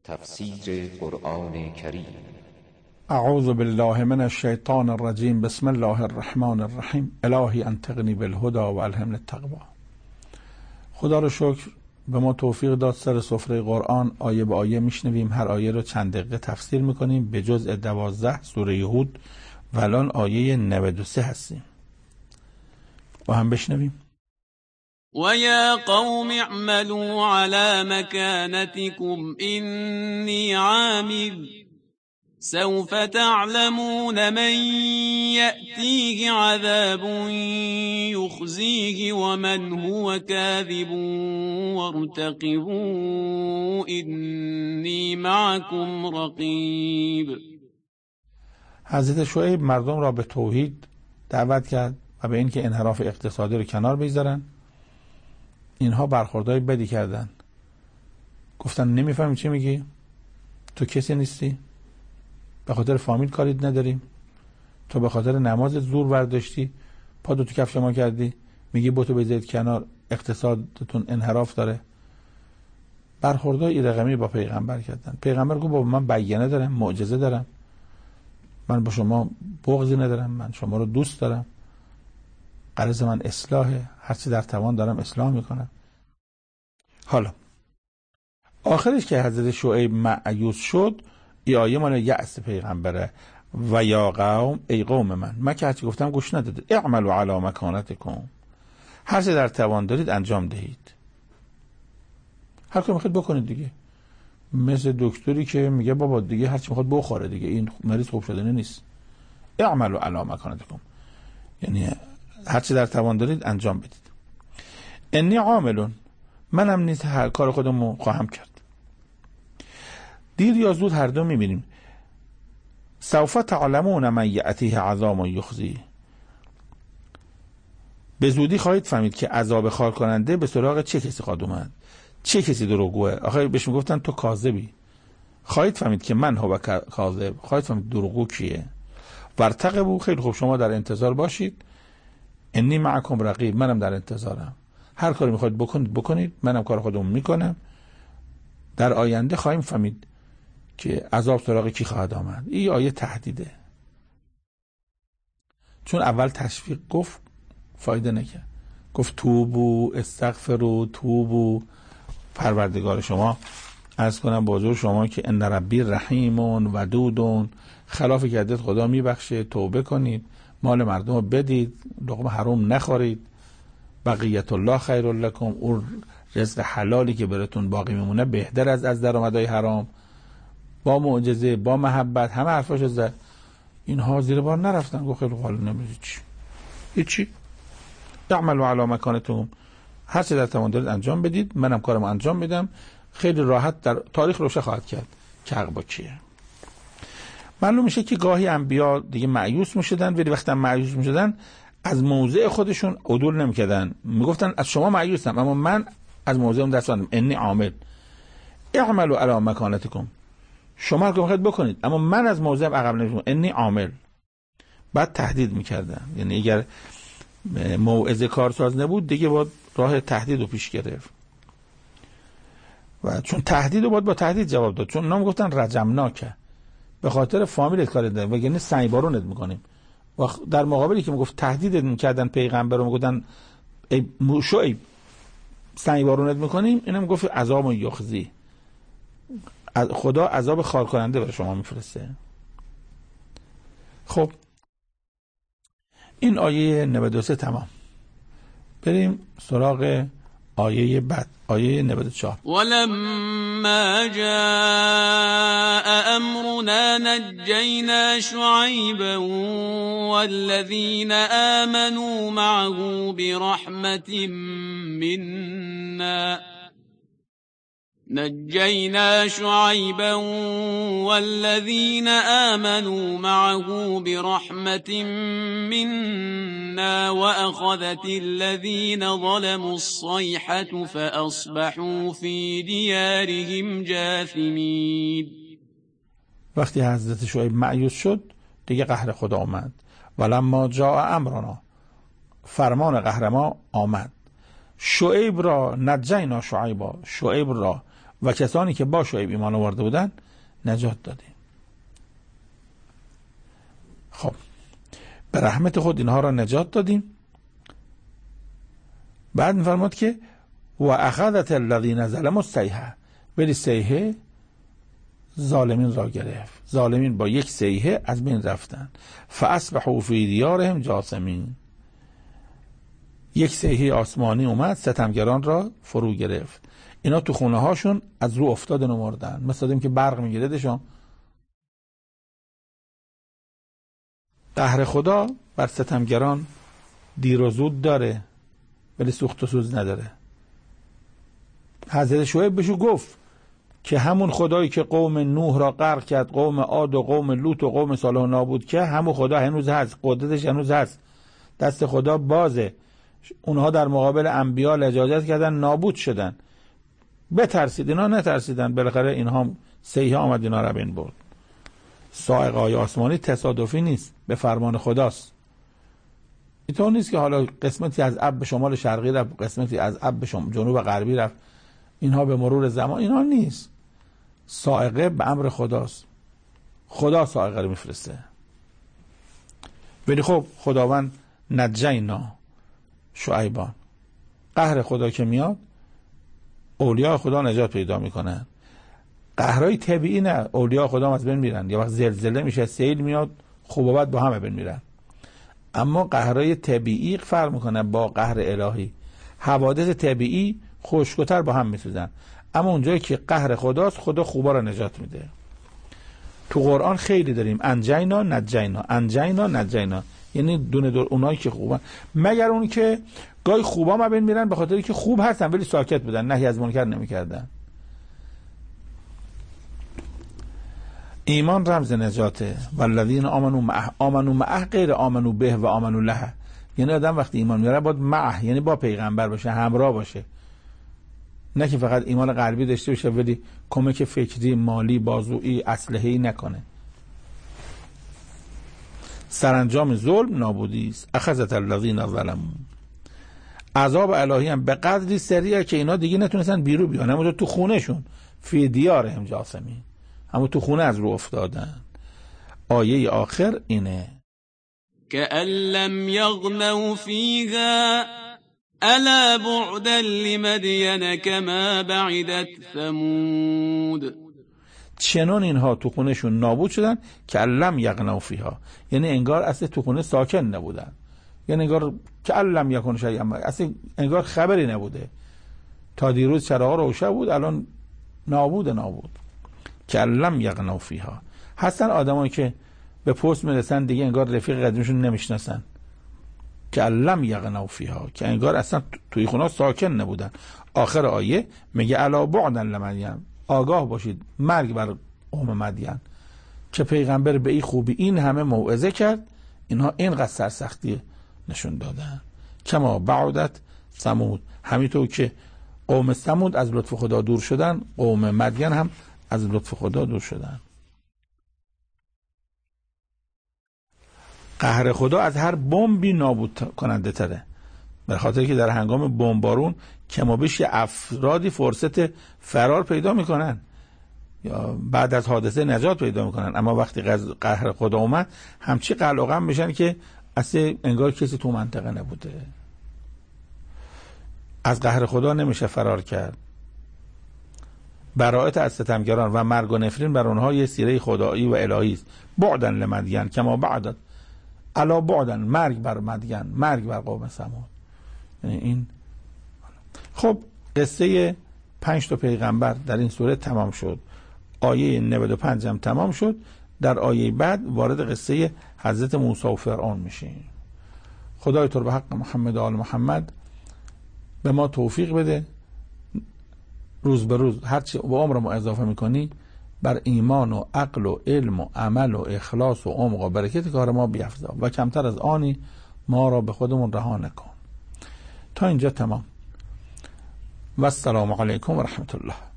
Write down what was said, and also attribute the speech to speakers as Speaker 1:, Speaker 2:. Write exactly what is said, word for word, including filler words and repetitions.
Speaker 1: تفسیر قرآن کریم.
Speaker 2: اعوذ بالله من الشیطان الرجیم. بسم الله الرحمن الرحیم. الهی انطقنی بالهدی و الهمنی التقوی. خدا رو شکر به ما توفیق داد سر سفره قرآن آیه به آیه میشنویم. هر آیه رو چند دقیقه تفسیر میکنیم به جزء دوازده سوره هود و الان آیه نود و سه هستیم. با هم بشنویم.
Speaker 3: وَيَا قَوْمِ اعْمَلُوا عَلَى مَكَانَتِكُمْ إِنِّي عَامِلٌ سَوْفَ تَعْلَمُونَ مَنْ يَأْتِيهِ عَذَابٌ يُخْزِيهِ وَمَنْ هُوَ كَاذِبٌ وَارْتَقِبُوا إِنِّي مَعَكُمْ رَقِيبٌ.
Speaker 2: حضرت شعیب مردم را به توحید دعوت کرد و به اینکه انحراف اقتصادی رو کنار بگذارن. اینها برخوردهای بدی کردن، گفتن نمیفهمی چی میگی، تو کسی نیستی، به خاطر فامیل کاریت نداریم، تو به خاطر نماز زور برداشتی پا دو تو کفش ما کردی، میگی بوتو بذارید کنار، اقتصادتون انحراف داره. برخوردهای رقمی با پیغمبر کردن. پیغمبر گفت بابا من بیانه دارم، معجزه دارم، من با شما بغضی ندارم، من شما رو دوست دارم، غرض من اصلاحه، هرچی در توان دارم اصلاح میکنم. حالا آخرش که حضرت شعیب مأیوس شد، ای آیه مال یأس پیغمبره. و یا قوم، ای قوم من، من که هرچی گفتم گوش ندادید، اعملوا علی مکانتکم، هرچی در توان دارید انجام دهید، هر کاری میخواید بکنید دیگه. مثل دکتری که میگه بابا دیگه هرچی میخواد بخوره دیگه، این مریض خوب شدنی نیست. اعملوا علی مکانتکم یعنی هرچی در توان دارید انجام بدید. انی عاملون، منم نیز هر کار خودمو خواهم کرد. دیر یا زود هر دو میبینیم. سوف تعلمون من یأتیه عذاب یخزی، به زودی خواهید فهمید که عذاب خار کننده به سراغ چه کسی خواهد اومد، چه کسی دروغگوه. آخه بهش میگفتن تو کاذبی، خواهید فهمید که من هو کاذب، خواهید فهمید دروغگو کیه. وارتقبوا، خیلی خوب شما در انتظار باشید. انی معکم رقیب، منم در انتظارم، هر کاری میخواید بکنید بکنید، منم کار خودم میکنم. در آینده خواهیم فهمید که عذاب سراغ کی خواهد آمد. این آیه تهدیده، چون اول تشویق گفت فایده نکرد، گفت توبو استغفروا توبو، پروردگار شما عرض کنم با حضور شما که ان ربی رحیمون ودودون، خلاف کردید خدا میبخشه، توبه کنید، مال مردم رو بدید، لقمه حرام نخورید، بقیت الله خیر لکم، اون رزق حلالی که براتون باقی میمونه بهتر از از درآمدهای حرام. با معجزه، با محبت، همه حرفاشو زد. اینها زیر بار نرفتن، گفت خیلی حال نمیشه چی هیچی. اعملوا علی مکانتکم، هر چه در توان دارید انجام بدید، منم کارمو انجام میدم. خیلی راحت در تاریخ روشه خواهد کرد که حق با کیه. معلوم میشه که گاهی انبیا دیگه مایوس میشدن، ولی وقتی مایوس میشدن از موضع خودشون عدول نمیکردن، میگفتن از شما مایوسم اما من از موضعم دست بردم. انی عامل، اعملوا علی مکانتکم، شما هر کاری میخواید بکنید اما من از موضعم عقب نمیشم. انی عامل. بعد تهدید میکردن، یعنی اگر موعظه کارساز نبود دیگه باید راه تهدید رو پیش گرفت، و چون تهدید رو باید با تهدید جواب داد، چون نام گفتن رجمناکه، به خاطر فامیلت کار دادن و یعنی سنگ بارونت میکنیم. و در مقابلی که میگفت تهدید میکردن پیغمبر رو، میگفتن ای شعیب سنگ بارونت میکنیم، اینم میگفت عذاب یخزی، خدا عذاب خار کننده برای شما میفرسته. خب این آیه نود و سه تمام. بریم سراغ آیه بعد، آیه نود و چهار.
Speaker 3: ولما جاء امرنا نجینا شعیبا والذین آمنوا معه برحمت منا نجينا شعيبا والذين آمنوا معه برحمة منا وأخذت الذين ظلموا الصيحة فأصبحوا في ديارهم جاثمين.
Speaker 2: وقتی حضرت شعیب مایوس شد دیگه قهر خدا آمد. ولما جاء امرنا، فرمان قهر ما آمد. شعیب را نجینا شعیبا، شعیب را و کسانی که با شعیب ایمان آورده بودن نجات دادیم. خب به رحمت خود اینها را نجات دادیم. بعد می‌فرماد که و اخذت الذین ظلموا الصیحه، ولی صیحه ظالمین را گرفت. ظالمین با یک صیحه از بین رفتن. فاصبحوا فی دیارهم جاثمین، یک صیحه آسمانی اومد ستمگران را فرو گرفت. اینا تو خونه هاشون از رو افتادن و مردن، مثل این که برق میگیردشون. قهر خدا بر ستمگران دیر و زود داره ولی سوخت و سوز نداره. حضرت شعیب بهشو گفت که همون خدایی که قوم نوح را غرق کرد، قوم عاد و قوم لوط و قوم صالح نابود که همون خدا هنوز هست، قدرتش هنوز هست، دست خدا بازه. اونها در مقابل انبیا لجاجت کردن، نابود شدن. بترسید، اینا نترسیدن، بالاخره اینها صیحه آمد اینا را بین برد. صاعقه های آسمانی تصادفی نیست، به فرمان خداست. اینطور نیست که حالا قسمتی از اب به شمال شرقی رفت، قسمتی از اب به جنوب غربی رفت، اینها به مرور زمان، اینها نیست. صاعقه به امر خداست، خدا صاعقه رو میفرسته. ولی خب خداوند نجینا شعیبان، قهر خدا که میاد اولیاء خدا نجات پیدا میکنن. قهرهای طبیعی نه، اولیاء خدا هم از بین میرن. یه وقت زلزله میشه، سیل میاد، خوب و بد با هم بین میرن. اما قهرهای طبیعی فرق میکنه با قهر الهی. حوادث طبیعی خشک‌تر با هم میسوزن، اما اونجایی که قهر خداست خدا خوبا رو نجات میده. تو قرآن خیلی داریم انجینا نجینا، انجینا نجینا، یعنی دونه دور اونایی که خوبن، مگر اون که گاهی خوبا ما بین میرن به خاطری که خوب هستن ولی ساکت بودن، نهی از منکر نمیکردن. ایمان رمز نجاته. والذین آمنوا معه، آمنوا معه غیر آمنوا به و آمنوا له. یعنی آدم وقتی ایمان میاره باید معه، یعنی با پیغمبر باشه، همراه باشه، نه که فقط ایمان قلبی داشته باشه ولی کمک فکری، مالی، بازویی، اسلحه‌ای نکنه. سرانجام ظلم نابودی است. اخذت الذین ظلموا، عذاب الهی هم به قدری سریعه که اینا دیگه نتونستن بیرون بیان، همونجا تو خونهشون، فی دیارهم جاثمین، همون تو خونه از رو افتادن. آیه آخر اینه
Speaker 3: كأن لم يغنوا فيها ألا بعدا لمدين كما بعدت ثمود.
Speaker 2: چنان اینها تو خونهشون نابود شدن که لم یغنوا فیها، یعنی انگار اصلا تو خونه ساکن نبودن، یعنی انگار که لم یکن شیئا، اصلا انگار خبری نبوده. تا دیروز چراغ روشن بود، الان نابود نابود. که لم یغنوا فیها، هستن آدمایی که به پست میرسن دیگه انگار رفیق قدیمشون نمیشناسن. که لم یغنوا فیها، که انگار اصلا توی خونه ساکن نبودن. آخر آیه میگه الا بعدا لمدین، آگاه باشید مرگ بر قوم مدین، که پیغمبر به این خوبی این همه موعظه کرد، اینها اینقدر سرسختی نشون دادن. کما بعدت ثمود، همینطور که قوم ثمود از لطف خدا دور شدن، قوم مدین هم از لطف خدا دور شدن. قهر خدا از هر بمبی نابود کننده تره، به خاطر که در هنگام بمبارون کما بیش افرادی فرصت فرار پیدا میکنن یا بعد از حادثه نجات پیدا میکنن، اما وقتی قهر خدا اومد همچی قلقم میشن که اصلا انگار کسی تو منطقه نبوده. از قهر خدا نمیشه فرار کرد. برائت از ستمگران و مرگ و نفرین بر اونها یه سیره خدایی و الهی است. بعدن لمدین کما بعدت، الا بعدن، مرگ بر مدین، مرگ بر قوم ثمود. یعنی این خب قصه پنج تا پیغمبر در این سوره تمام شد. آیه نود و پنج هم تمام شد. در آیه بعد وارد قصه حضرت موسی و فرعون میشیم. خدای تو به حق محمد و آل محمد به ما توفیق بده روز به روز هرچی با عمرمو اضافه میکنی بر ایمان و عقل و علم و عمل و اخلاص و عمق و برکت کار ما بیفزا و کمتر از آنی ما را به خودمون رها نکن. تا اینجا تمام و السلام علیکم و رحمت الله.